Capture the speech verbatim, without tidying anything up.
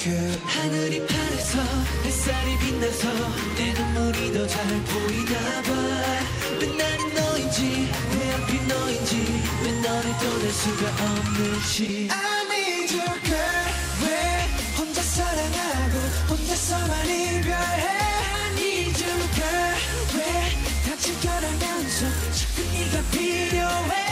good. 하늘이 파래서 햇살이 빛나서 내 눈물이 더 잘 보이나 봐. 왜 나는 너인지 왜 하필 너인지 왜 너를 떠날 수가 없는지. I need you girl. 왜 혼자 사랑하고 혼자서만 이별해. I need you girl. 왜 다칠 거라면서 자꾸 네가 필요해.